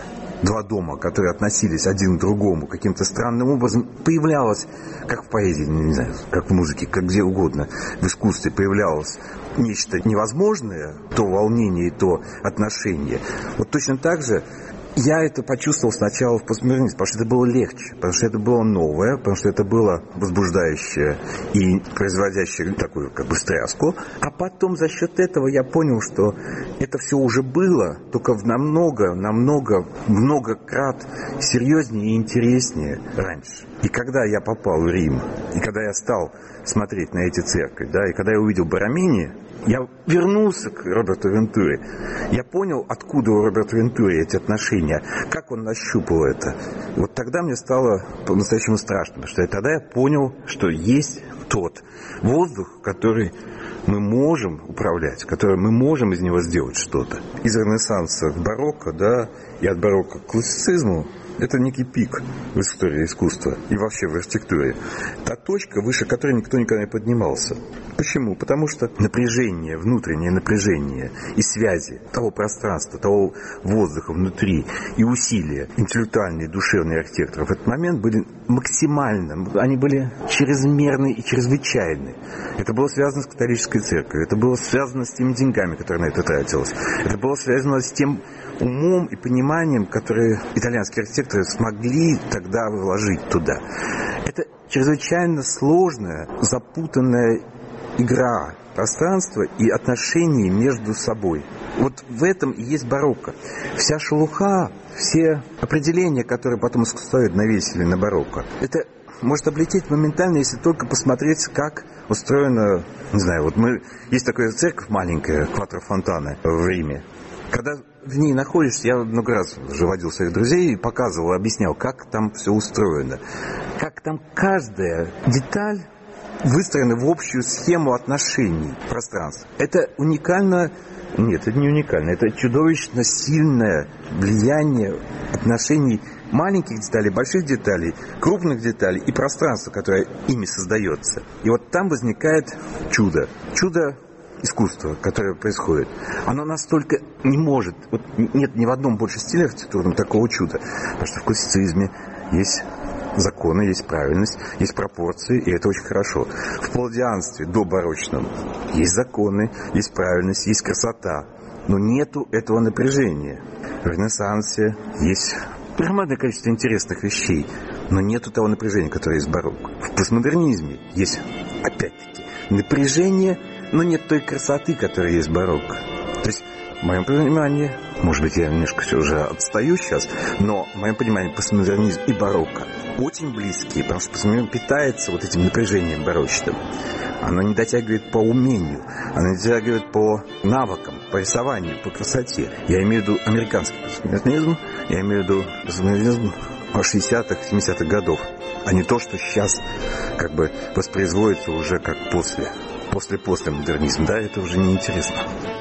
B: два дома, которые относились один к другому каким-то странным образом, появлялось, как в поэзии, не знаю, как в музыке, как где угодно, в искусстве появлялось нечто невозможное, то волнение и то отношение. Вот точно так же я это почувствовал сначала в постмодернизме, потому что это было легче, потому что это было новое, потому что это было возбуждающее и производящее такую как бы встряску. А потом за счет этого я понял, что это все уже было, только в намного, намного, многократ серьезнее и интереснее раньше. И когда я попал в Рим, и когда я стал смотреть на эти церкви, да, и когда я увидел Боромини, я вернулся к Роберту Вентури. Я понял, откуда у Роберта Вентури эти отношения, как он нащупал это. Вот тогда мне стало по-настоящему страшно, потому что тогда я понял, что есть тот воздух, который мы можем управлять, который мы можем из него сделать что-то. Из Ренессанса к барокко, да, и от барокко к классицизму, это некий пик в истории искусства и вообще в архитектуре. Та точка, выше которой никто никогда не поднимался. Почему? Потому что напряжение, внутреннее напряжение и связи того пространства, того воздуха внутри и усилия интеллектуальные, душевные архитекторов в этот момент были максимально, они были чрезмерны и чрезвычайны. Это было связано с католической церковью, это было связано с теми деньгами, которые на это тратилось, это было связано с тем умом и пониманием, которые итальянские архитекторы смогли тогда вложить туда. Это чрезвычайно сложная, запутанная игра пространства и отношений между собой. Вот в этом и есть барокко. Вся шелуха, все определения, которые потом искусствоведы навесили на барокко, это может облететь моментально, если только посмотреть, как устроена, не знаю, вот мы, есть такая церковь маленькая, Кватро Фонтане в Риме. Когда в ней находишься, я много раз уже водил своих друзей и показывал, объяснял, как там все устроено. Как там каждая деталь выстроена в общую схему отношений пространства. Это уникально, нет, это не уникально, это чудовищно сильное влияние отношений маленьких деталей, больших деталей, крупных деталей и пространства, которое ими создается. И вот там возникает чудо. Чудо искусство, которое происходит, оно настолько не может, вот нет ни в одном больше стиле архитектурном такого чуда, потому что в классицизме есть законы, есть правильность, есть пропорции, и это очень хорошо. В палладианстве добарочном есть законы, есть правильность, есть красота, но нету этого напряжения. В Ренессансе есть громадное количество интересных вещей, но нету того напряжения, которое есть в барокко. В постмодернизме есть, опять-таки, напряжение, но нет той красоты, которая есть в барокко. То есть, в моем понимании, может быть, я немножко все уже отстаю сейчас, но в моем понимании постмодернизм и барокко очень близкие, потому что постмодернизм питается вот этим напряжением барочным. Оно не дотягивает по умению, оно не дотягивает по навыкам, по рисованию, по красоте. Я имею в виду американский постмодернизм, я имею в виду постмодернизм шестидесятых, семидесятых годов, а не то, что сейчас как бы воспроизводится уже как после. После-после модернизм, да, это уже неинтересно.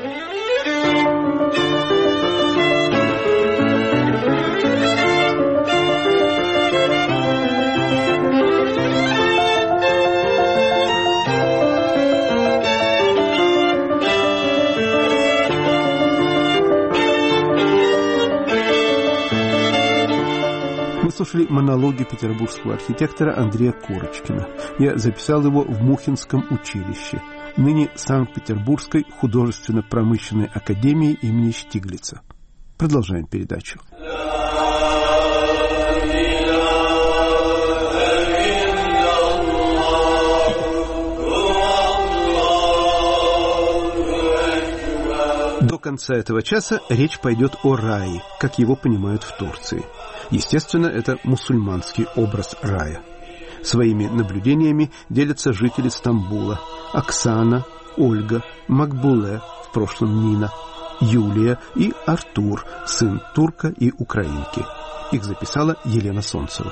A: Мы слушали монологи петербургского архитектора Андрея Курочкина. Я записал его в Мухинском училище, ныне Санкт-Петербургской художественно-промышленной академии имени Штиглица. Продолжаем передачу. конца этого часа речь пойдет о рае, как его понимают в Турции. Естественно, это мусульманский образ рая. Своими наблюдениями делятся жители Стамбула: Оксана, Ольга, Макбуле, в прошлом Нина, Юлия и Артур, сын турка и украинки. Их записала Елена Солнцева.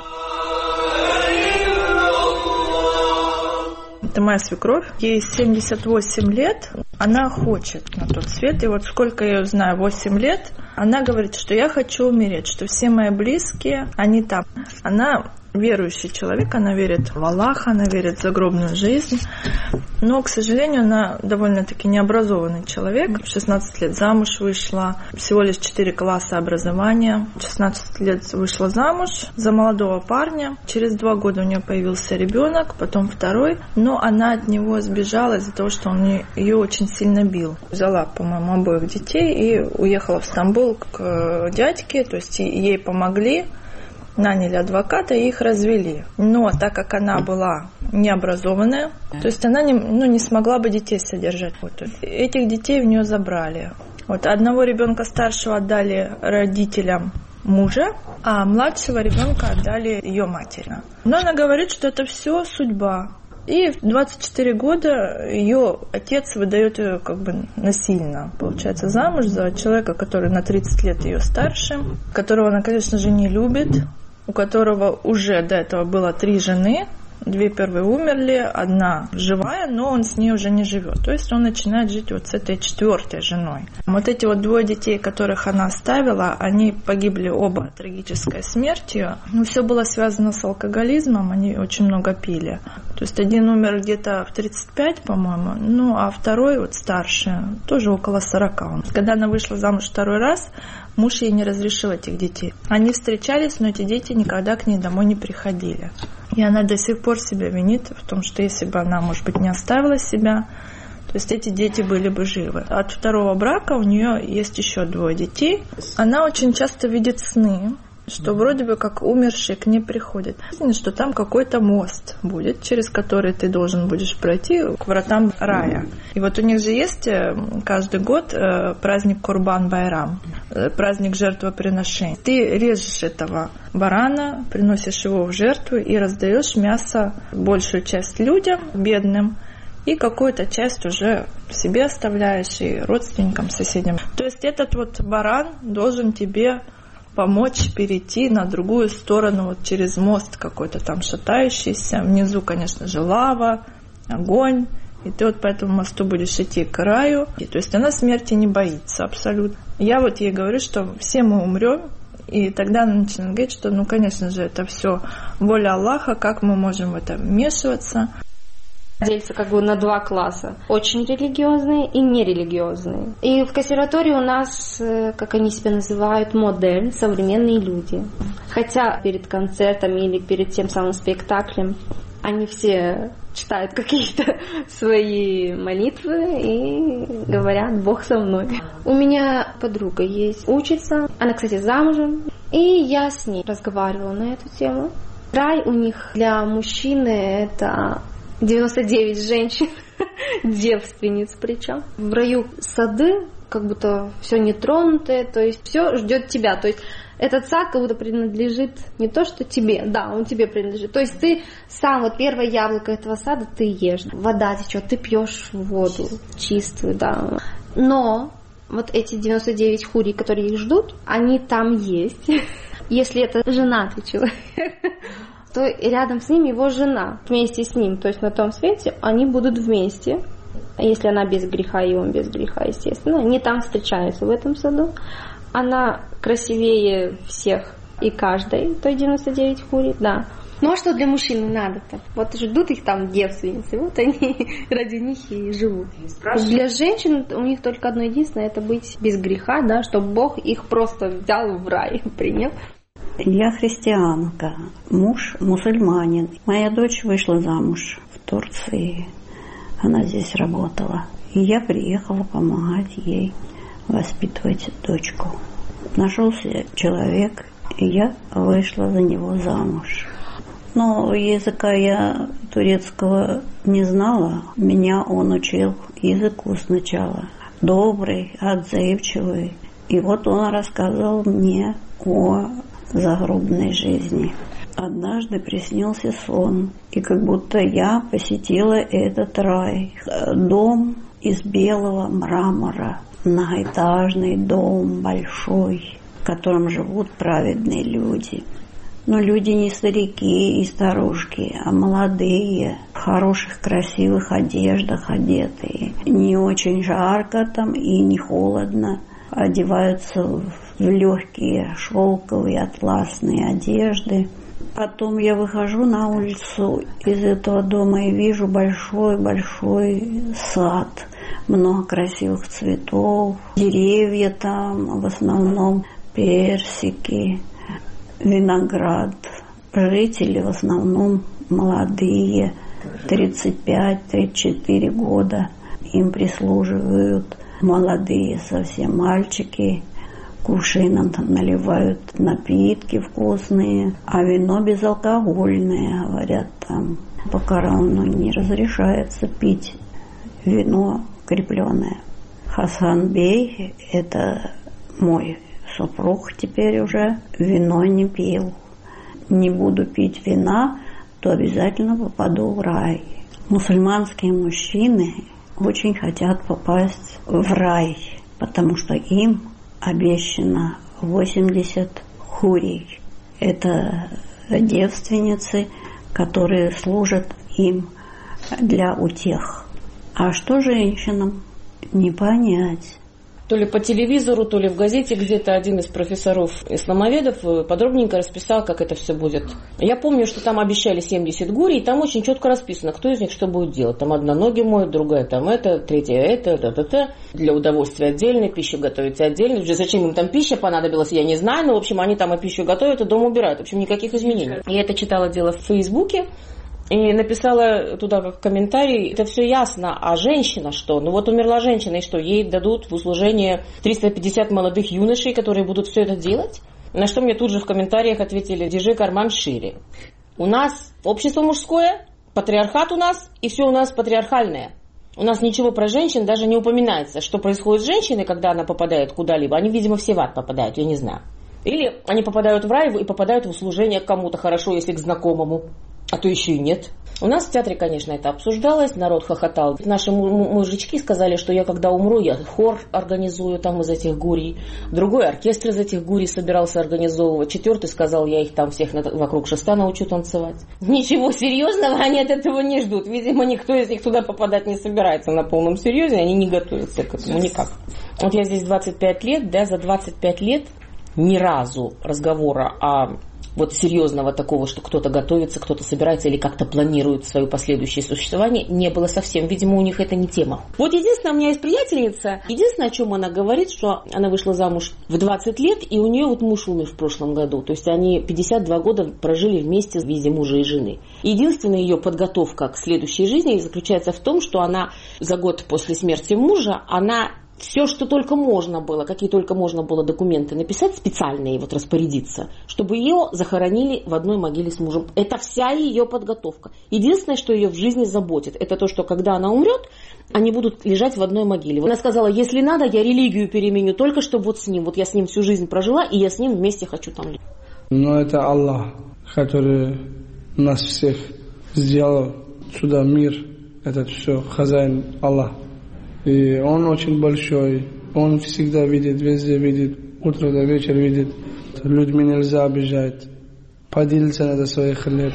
H: Это моя свекровь. Ей семьдесят восемь лет. Она хочет на тот свет. И вот сколько я ее знаю, восемь лет, она говорит, что я хочу умереть, что все мои близкие, они там. Она верующий человек, она верит в Аллаха, она верит в загробную жизнь. Но, к сожалению, она довольно-таки необразованный человек. В шестнадцать лет замуж вышла, всего лишь четыре класса образования. В шестнадцать лет вышла замуж за молодого парня. Через два года у нее появился ребенок, потом второй. Но она от него сбежала из-за того, что он ее очень сильно бил. Взяла, по-моему, обоих детей и уехала в Стамбул к дядьке. То есть ей помогли. Наняли адвоката и их развели. Но так как она была необразованная, то есть она не, ну, не смогла бы детей содержать. Вот. Этих детей в нее забрали. Вот. Одного ребенка старшего отдали родителям мужа, а младшего ребенка отдали ее матери. Но она говорит, что это все судьба. И в двадцать четыре года ее отец выдает ее как бы насильно, получается, замуж за человека, который на тридцать лет ее старше, которого она, конечно же, не любит, у которого уже до этого было три жены. Две первые умерли, одна живая, но он с ней уже не живет. То есть он начинает жить вот с этой четвертой женой. Вот эти вот двое детей, которых она оставила, они погибли оба трагической смертью. Но все было связано с алкоголизмом, они очень много пили. То есть один умер где-то в тридцать пять, по-моему, ну а второй, вот старший, тоже около сорока. Когда она вышла замуж второй раз, муж ей не разрешил этих детей. Они встречались, но эти дети никогда к ней домой не приходили. И она до сих пор себя винит в том, что если бы она, может быть, не оставила себя, то есть эти дети были бы живы. От второго брака у нее есть еще двое детей. Она очень часто видит сны, что вроде бы как умершие к ней приходят. Что там какой-то мост будет, через который ты должен будешь пройти к вратам рая. И вот у них же есть каждый год праздник Курбан-Байрам, праздник жертвоприношения. Ты режешь этого барана, приносишь его в жертву и раздаешь мясо, большую часть людям, бедным, и какую-то часть уже себе оставляешь и родственникам, соседям. То есть этот вот баран должен тебе помочь перейти на другую сторону, вот через мост какой-то там шатающийся. Внизу, конечно же, лава, огонь. И ты вот по этому мосту будешь идти к раю. И, то есть она смерти не боится абсолютно. Я вот ей говорю, что все мы умрем. И тогда она начинает говорить, что, ну, конечно же, это все воля Аллаха, как мы можем в это вмешиваться.
I: Делится как бы на два класса. Очень религиозные и нерелигиозные. И в консерватории у нас, как они себя называют, модерн, современные люди. Хотя перед концертом или перед тем самым спектаклем они все читают какие-то свои молитвы и говорят: «Бог со мной». У меня подруга есть, учится. Она, кстати, замужем. И я с ней разговаривала на эту тему. Рай у них для мужчины — это девяносто девять женщин, девственниц причем. В раю сады, как будто все нетронутое, то есть все ждет тебя. То есть этот сад как будто принадлежит не то, что тебе, да, он тебе принадлежит. То есть ты сам, вот первое яблоко этого сада ты ешь. Вода течет, ты пьешь воду чистую, да. Но вот эти девяносто девять хурий, которые их ждут, они там есть. Если это женатый человек, то рядом с ним его жена, вместе с ним, то есть на том свете они будут вместе, если она без греха и он без греха, естественно. Они там встречаются в этом саду. Она красивее всех и каждой, то есть девяносто девять хурий, да. Ну а что для мужчины надо-то? Вот ждут их там девственницы, вот они ради них и живут. Для женщин у них только одно единственное — это быть без греха, да, чтобы Бог их просто взял в рай, принял.
J: Я христианка, муж мусульманин. Моя дочь вышла замуж в Турции, она здесь работала. И я приехала помогать ей воспитывать дочку. Нашелся человек, и я вышла за него замуж. Но языка я турецкого не знала, меня он учил языку сначала. добрый, отзывчивый. И вот он рассказывал мне о загробной жизни. Однажды приснился сон, и как будто я посетила этот рай. Дом из белого мрамора, многоэтажный дом большой, в котором живут праведные люди. Но люди не старики и старушки, а молодые, в хороших красивых одеждах одетые. Не очень жарко там и не холодно. Одеваются в легкие шелковые атласные одежды. Потом я выхожу на улицу из этого дома и вижу большой-большой сад. Много красивых цветов, деревья там, в основном персики, виноград. Жители в основном молодые, тридцать пять - тридцать четыре года. Им прислуживают молодые совсем мальчики. Кувшином там наливают напитки вкусные, а вино безалкогольное, говорят там. По Корану не разрешается пить вино крепленное. Хасан-бей, это мой супруг теперь уже, вино не пил. Не буду пить вина, то обязательно попаду в рай. Мусульманские мужчины очень хотят попасть в рай, потому что им обещано восемьдесят хурий. Это девственницы, которые служат им для утех. А что женщинам? Не понять.
K: То ли по телевизору, то ли в газете где-то один из профессоров-исламоведов подробненько расписал, как это все будет. Я помню, что там обещали семьдесят гурий, и там очень четко расписано, кто из них что будет делать. Там одна ноги моет, другая там это, третья это, та-та-та. Для удовольствия отдельно, пищу готовится отдельно. Зачем им там пища понадобилась, я не знаю, но, в общем, они там и пищу готовят, и дом убирают. В общем, никаких изменений. Я это читала дело в Фейсбуке. И написала туда как комментарий, это все ясно, а женщина что? Ну вот умерла женщина, и что, ей дадут в услужение триста пятьдесят молодых юношей, которые будут все это делать? На что мне тут же в комментариях ответили, держи карман шире. У нас общество мужское, патриархат у нас, и все у нас патриархальное. У нас ничего про женщин даже не упоминается. Что происходит с женщиной, когда она попадает куда-либо? Они, видимо, все в ад попадают, я не знаю. Или они попадают в рай и попадают в услужение к кому-то, хорошо, если к знакомому. А то еще и нет. У нас в театре, конечно, это обсуждалось, народ хохотал. Наши мужички сказали, что я когда умру, я хор организую там из этих гурий. Другой оркестр из этих гурий собирался организовывать. Четвертый сказал, я их там всех вокруг шеста научу танцевать. Ничего серьезного они от этого не ждут. Видимо, никто из них туда попадать не собирается на полном серьезе, они не готовятся к этому никак. Вот я здесь двадцать пять лет, да, за двадцать пять лет ни разу разговора о вот серьезного такого, что кто-то готовится, кто-то собирается или как-то планирует свое последующее существование, не было совсем. Видимо, у них это не тема. Вот единственное, у меня есть приятельница, единственное, о чем она говорит, что она вышла замуж в двадцать лет, и у нее вот муж умер в прошлом году. То есть они пятьдесят два года прожили вместе в виде мужа и жены. Единственная ее подготовка к следующей жизни заключается в том, что она за год после смерти мужа, она все, что только можно было, какие только можно было документы написать, специальные, вот распорядиться, чтобы ее захоронили в одной могиле с мужем. Это вся ее подготовка. Единственное, что ее в жизни заботит, это то, что когда она умрет, они будут лежать в одной могиле. Она сказала, если надо, я религию переменю, только чтобы вот с ним, вот я с ним всю жизнь прожила, и я с ним вместе хочу там лежать.
L: Но это Аллах, который нас всех сделал сюда, мир, это все, хозяин Аллах. И он очень большой, он всегда видит, везде видит, утро до вечера видит. Людьми нельзя обижать, поделиться надо своих хлеб.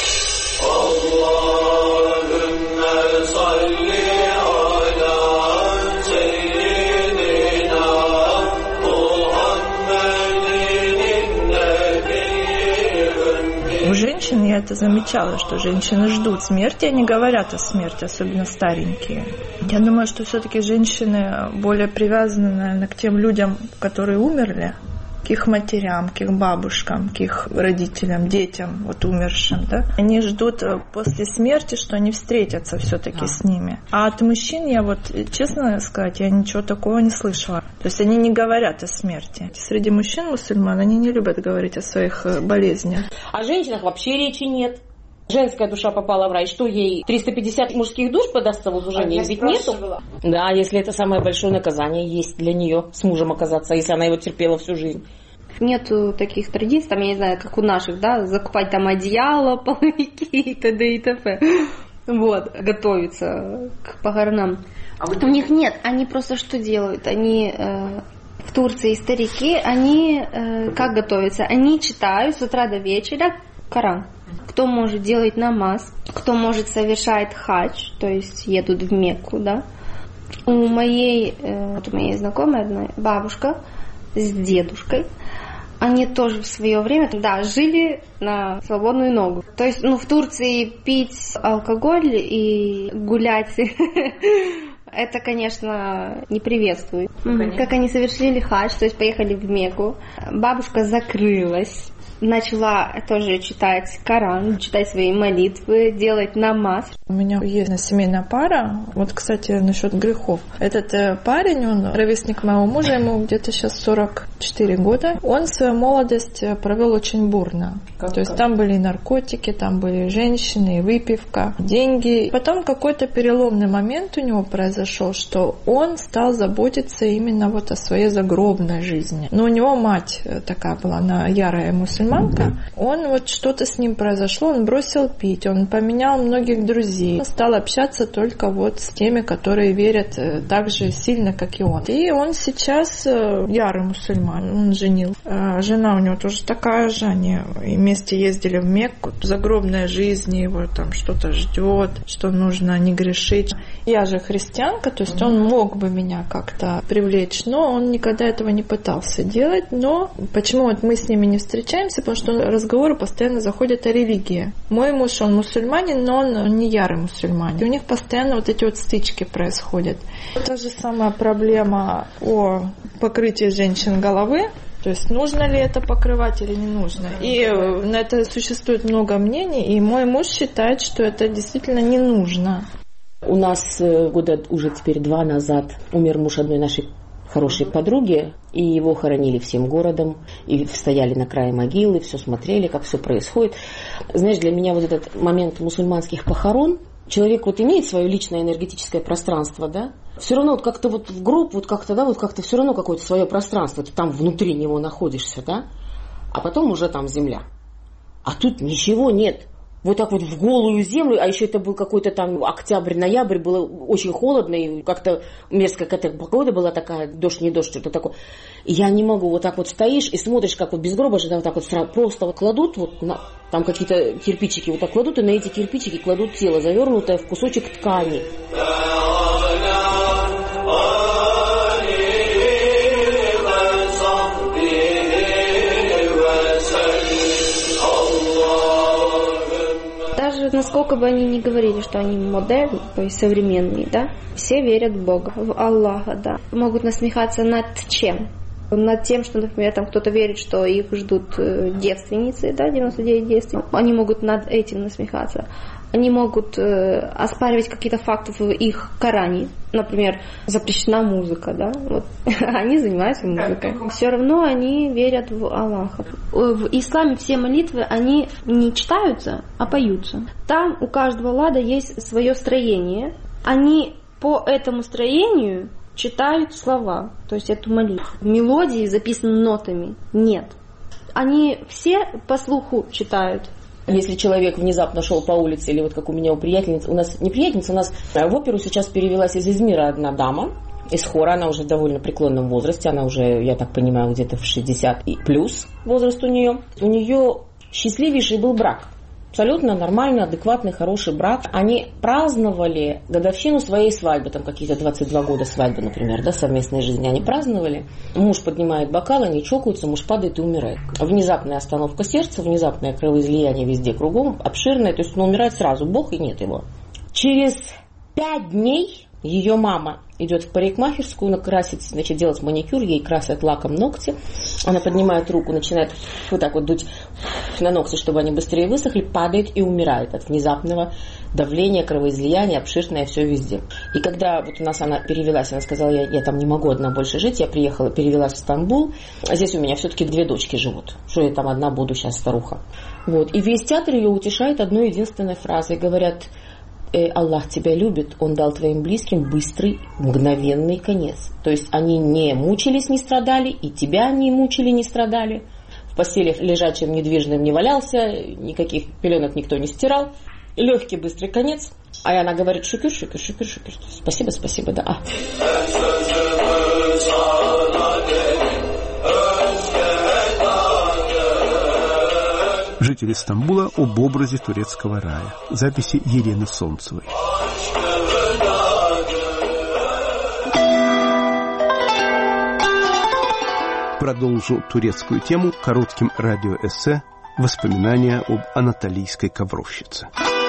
H: У женщин я это замечала, что женщины ждут смерти, они говорят о смерти, особенно старенькие. Я думаю, что все-таки женщины более привязаны, наверное, к тем людям, которые умерли, к их матерям, к их бабушкам, к их родителям, детям, вот умершим, да. Они ждут после смерти, что они встретятся все-таки с ними. А от мужчин я вот, честно сказать, я ничего такого не слышала. То есть они не говорят о смерти. Среди мужчин мусульман они не любят говорить о своих болезнях.
K: О женщинах вообще речи нет. Женская душа попала в рай, что ей триста пятьдесят мужских душ подастся в услужение? А ведь нету. Да, если это самое большое наказание есть для нее с мужем оказаться, если она его терпела всю жизнь.
I: Нету таких традиций, там, я не знаю, как у наших, да, закупать там одеяло, половики и т.д. и т.п. Вот, готовиться к похоронам. А вот у них нет, они просто что делают? Они э, в Турции старики, они э, как готовятся? Они читают с утра до вечера Коран. Кто может делать намаз, кто может совершать хадж, то есть едут в Мекку, да. У моей, э, вот у моей знакомой одной бабушка с дедушкой, они тоже в свое время, да, жили на свободную ногу. То есть, ну, в Турции пить алкоголь и гулять, это, конечно, не приветствует. Конечно. Как они совершили хадж, то есть поехали в Мекку, бабушка закрылась, начала тоже читать Коран, читать свои молитвы, делать намаз.
H: У меня есть семейная пара. Вот, кстати, насчет грехов. Этот э, парень, он ровесник моего мужа, ему где-то сейчас сорок четыре года. Он свою молодость провел очень бурно. Как, То есть как? Там были и наркотики, там были женщины, и выпивка, деньги. Потом какой-то переломный момент у него произошел, что он стал заботиться именно вот о своей загробной жизни. Но у него мать такая была, она ярая мусульманка. Он вот что-то с ним произошло, он бросил пить, он поменял многих друзей, стал общаться только вот с теми, которые верят так же сильно, как и он. И он сейчас ярый мусульман, он женил. Жена у него тоже такая же, они вместе ездили в Мекку, загробная жизнь, его там что-то ждет, что нужно не грешить. Я же христианка, то есть он мог бы меня как-то привлечь, но он никогда этого не пытался делать. Но почему вот мы с ними не встречаемся? Потому что разговоры постоянно заходят о религии. Мой муж, он мусульманин, но он не ярый мусульманин. И у них постоянно вот эти вот стычки происходят. Та же самая проблема о покрытии женщин головы. То есть нужно ли это покрывать или не нужно. И на это существует много мнений, и мой муж считает, что это действительно не нужно.
K: У нас года уже теперь два назад умер муж одной нашей хорошей подруги, и его хоронили всем городом, и стояли на крае могилы, все смотрели, как все происходит. Знаешь, для меня вот этот момент мусульманских похорон, человек вот имеет свое личное энергетическое пространство, да, все равно вот как-то вот в гроб, вот как-то, да, вот как-то все равно какое-то свое пространство, ты там внутри него находишься, да, а потом уже там земля. А тут ничего нет. Вот так вот в голую землю, а еще это был какой-то там октябрь-ноябрь, было очень холодно, и как-то мерзкая какая-то погода была такая, дождь, не дождь, что-то такое. И я не могу, вот так вот стоишь и смотришь, как вот без гроба же, да, вот так вот просто вот кладут, вот на, там какие-то кирпичики вот так кладут, и на эти кирпичики кладут тело, завернутое в кусочек ткани.
I: Даже насколько бы они ни говорили, что они модерны, то есть современные, да, все верят в Бога, в Аллаха, да. Могут насмехаться над чем? Над тем, что, например, там кто-то верит, что их ждут девственницы, да, девяносто девять девственниц. Они могут над этим насмехаться. Они могут э, оспаривать какие-то факты в их Коране. Например, запрещена музыка, да. Вот. Они занимаются музыкой. Все равно они верят в Аллаха. В исламе все молитвы, они не читаются, а поются. Там у каждого лада есть свое строение. Они по этому строению читают слова, то есть эту молитву. Мелодии записаны нотами. Нет. Они все по слуху читают.
K: Если человек внезапно шел по улице, или вот как у меня у приятельницы, у нас не приятельница, у нас в оперу сейчас перевелась из Измира одна дама, из хора, она уже в довольно преклонном возрасте, она уже, я так понимаю, где-то в шестьдесят и плюс возраст у нее. У нее счастливейший был брак. Абсолютно нормальный, адекватный, хороший брак. Они праздновали годовщину своей свадьбы, там какие-то двадцать два года свадьбы, например, да, совместной жизни. Они праздновали. Муж поднимает бокал, они чокаются, муж падает и умирает. Внезапная остановка сердца, внезапное кровоизлияние везде кругом, обширное, то есть он умирает сразу, Бог и нет его. Через пять дней Ее мама идет в парикмахерскую, накрасить, значит, делать маникюр, ей красят лаком ногти. Она поднимает руку, начинает вот так вот дуть на ногти, чтобы они быстрее высохли, падает и умирает от внезапного давления, кровоизлияния, обширное все везде. И когда вот у нас она перевелась, она сказала, я, я там не могу одна больше жить, я приехала, перевелась в Стамбул, а здесь у меня все-таки две дочки живут, что я там одна буду сейчас старуха. Вот. И весь театр ее утешает одной единственной фразой, говорят, Аллах тебя любит, Он дал твоим близким быстрый, мгновенный конец. То есть они не мучились, не страдали, и тебя не мучили, не страдали. В постели лежачим, недвижным не валялся, никаких пеленок никто не стирал. Легкий, быстрый конец. А она говорит, шукер, шукер, шукер, шукер. Спасибо, спасибо, да. А.
A: Жители Стамбула об образе турецкого рая. Записи Елены Солнцевой. Продолжу турецкую тему коротким радиоэссе «Воспоминания об анатолийской ковровщице».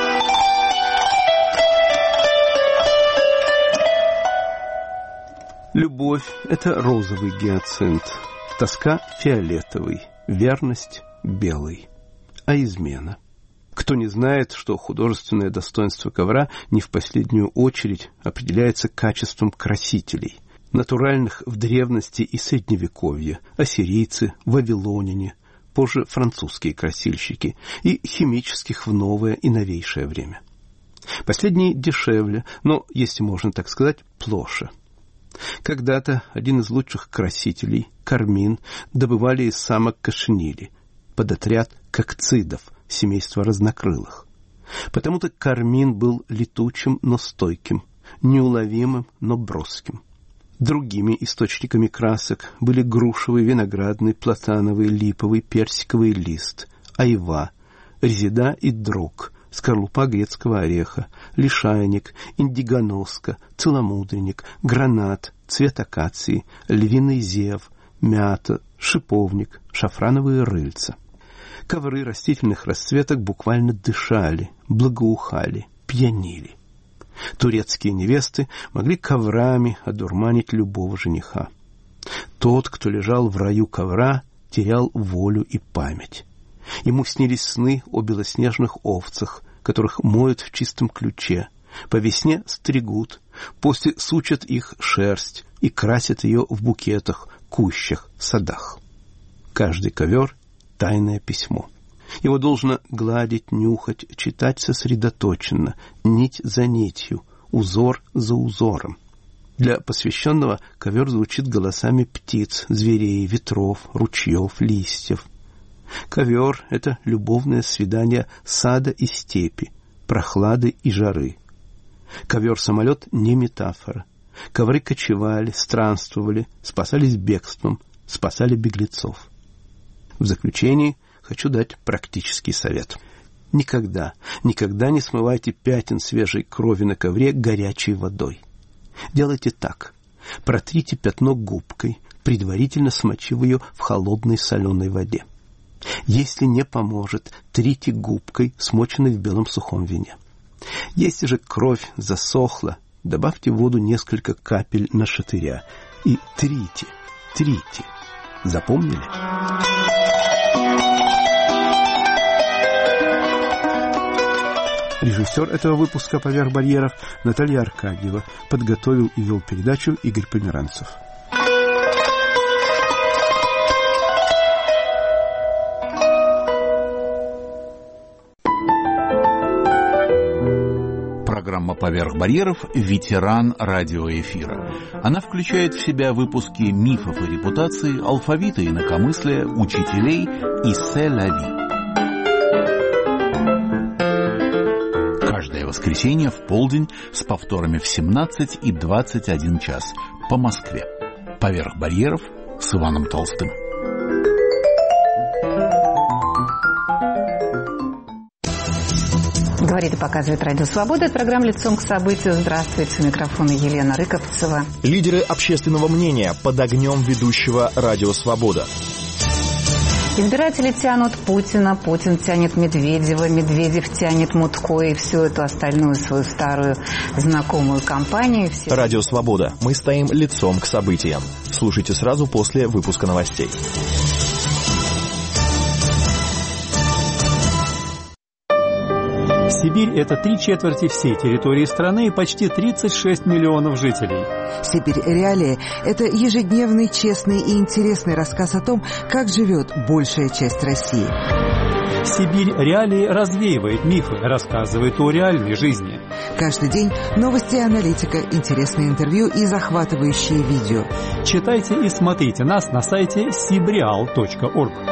A: Любовь – это розовый гиацинт, тоска – фиолетовый, верность – белый. А измена? Кто не знает, что художественное достоинство ковра не в последнюю очередь определяется качеством красителей, натуральных в древности и средневековье, ассирийцы, вавилоняне, позже французские красильщики, и химических в новое и новейшее время. Последние дешевле, но, если можно так сказать, плоше. Когда-то один из лучших красителей, кармин, добывали из самок кошенили, под отряд кокцидов, семейства разнокрылых. Потому-то кармин был летучим, но стойким, неуловимым, но броским. Другими источниками красок были грушевый, виноградный, платановый, липовый, персиковый лист, айва, резида и дрог, скорлупа грецкого ореха, лишайник, индигоноска, целомудренник, гранат, цвет акации, львиный зев, мята, шиповник, шафрановые рыльца. Ковры растительных расцветок буквально дышали, благоухали, пьянили. Турецкие невесты могли коврами одурманить любого жениха. Тот, кто лежал в раю ковра, терял волю и память. Ему снились сны о белоснежных овцах, которых моют в чистом ключе, по весне стригут, после сучат их шерсть и красят ее в букетах, кущах, садах. Каждый ковер — тайное письмо. Его должно гладить, нюхать, читать сосредоточенно, нить за нитью, узор за узором. Для посвященного ковер звучит голосами птиц, зверей, ветров, ручьев, листьев. Ковер — это любовное свидание сада и степи, прохлады и жары. Ковер-самолет — не метафора. Ковры кочевали, странствовали, спасались бегством, спасали беглецов. В заключении хочу дать практический совет. Никогда, никогда не смывайте пятен свежей крови на ковре горячей водой. Делайте так. Протрите пятно губкой, предварительно смочив ее в холодной соленой воде. Если не поможет, трите губкой, смоченной в белом сухом вине. Если же кровь засохла, добавьте в воду несколько капель нашатыря и трите, трите. Запомнили? Режиссер этого выпуска «Поверх барьеров» Наталья Аркадьева. Подготовил и вел передачу Игорь Померанцев.
M: Программа «Поверх барьеров» – ветеран радиоэфира. Она включает в себя выпуски мифов и репутаций, алфавита и инакомыслия, учителей и се-ла-ви. Каждое воскресенье в полдень с повторами в семнадцать и двадцать один час по Москве. «Поверх барьеров» с Иваном Толстым.
N: Говорит и показывает Радио Свобода. Это программа «Лицом к событию». Здравствуйте. У микрофона Елена Рыковцева.
O: Лидеры общественного мнения под огнем ведущего Радио Свобода.
N: Избиратели тянут Путина, Путин тянет Медведева, Медведев тянет Мутко и всю эту остальную свою старую знакомую компанию. Все...
O: Радио «Свобода». Мы стоим лицом к событиям. Слушайте сразу после выпуска новостей.
P: Сибирь – это три четверти всей территории страны и почти тридцать шесть миллионов жителей.
Q: «Сибирь. Реалии» – это ежедневный, честный и интересный рассказ о том, как живет большая часть России.
P: «Сибирь. Реалии» развеивает мифы, рассказывает о реальной жизни.
Q: Каждый день новости и аналитика, интересные интервью и захватывающие видео.
P: Читайте и смотрите нас на сайте сибреал точка орг.